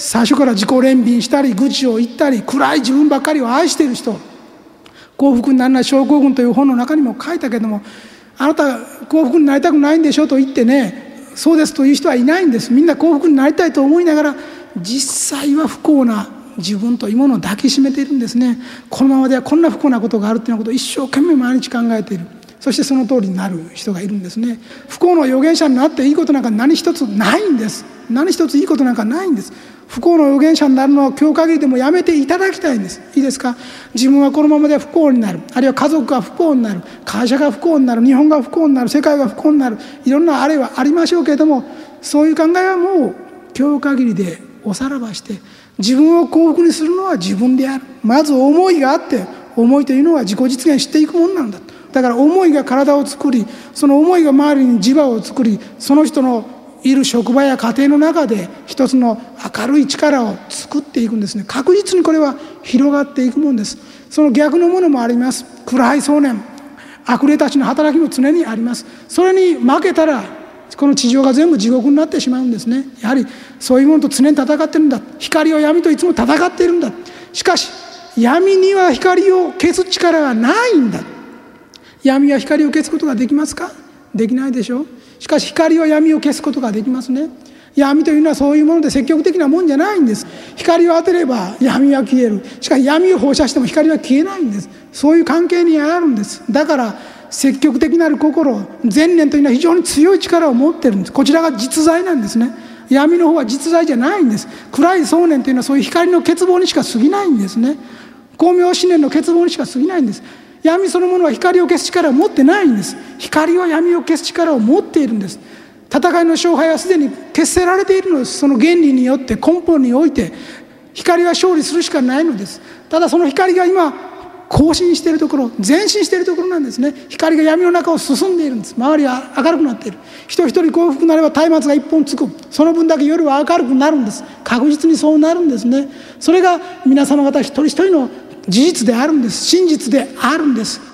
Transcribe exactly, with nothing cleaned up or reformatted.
最初から自己憐憫したり愚痴を言ったり暗い自分ばっかりを愛している人、幸福にならない症候群という本の中にも書いたけども、あなた幸福になりたくないんでしょと言ってね、そうですという人はいないんです。みんな幸福になりたいと思いながら、実際は不幸な自分というものを抱きしめているんですね。このままではこんな不幸なことがあるというようなことを一生懸命毎日考えている。そしてその通りになる人がいるんですね。不幸の預言者になっていいことなんか何一つないんです。何一ついいことなんかないんです。不幸の預言者になるのは今日限りでもやめていただきたいんです。いいですか。自分はこのままでは不幸になる、あるいは家族が不幸になる、会社が不幸になる、日本が不幸になる、世界が不幸になる、いろんなあれはありましょうけれども、そういう考えはもう今日限りでおさらばして、自分を幸福にするのは自分である。まず思いがあって、思いというのは自己実現していくものなんだと。だから思いが体を作り、その思いが周りに磁場を作り、その人のいる職場や家庭の中で一つの明るい力を作っていくんですね。確実にこれは広がっていくものです。その逆のものもあります。暗い想念、悪霊たちの働きも常にあります。それに負けたらこの地上が全部地獄になってしまうんですね。やはりそういうものと常に戦ってるんだ。光は闇といつも戦っているんだ。しかし闇には光を消す力がないんだ。闇は光を消すことができますか？できないでしょう。しかし光は闇を消すことができますね。闇というのはそういうもので積極的なもんじゃないんです。光を当てれば闇は消える。しかし闇を放射しても光は消えないんです。そういう関係にあるんです。だから積極的なる心、善念というのは非常に強い力を持っているんです。こちらが実在なんですね。闇の方は実在じゃないんです。暗い想念というのはそういう光の欠乏にしか過ぎないんですね。光明思念の欠乏にしか過ぎないんです。闇そのものは光を消す力を持ってないんです。光は闇を消す力を持っているんです。戦いの勝敗はすでに決せられているのです。その原理によって根本において光は勝利するしかないのです。ただその光が今更新しているところ、前進しているところなんですね。光が闇の中を進んでいるんです。周りは明るくなっている。人一人幸福になれば松明が一本つく。その分だけ夜は明るくなるんです。確実にそうなるんですね。それが皆様方一人一人の事実であるんです。真実であるんです。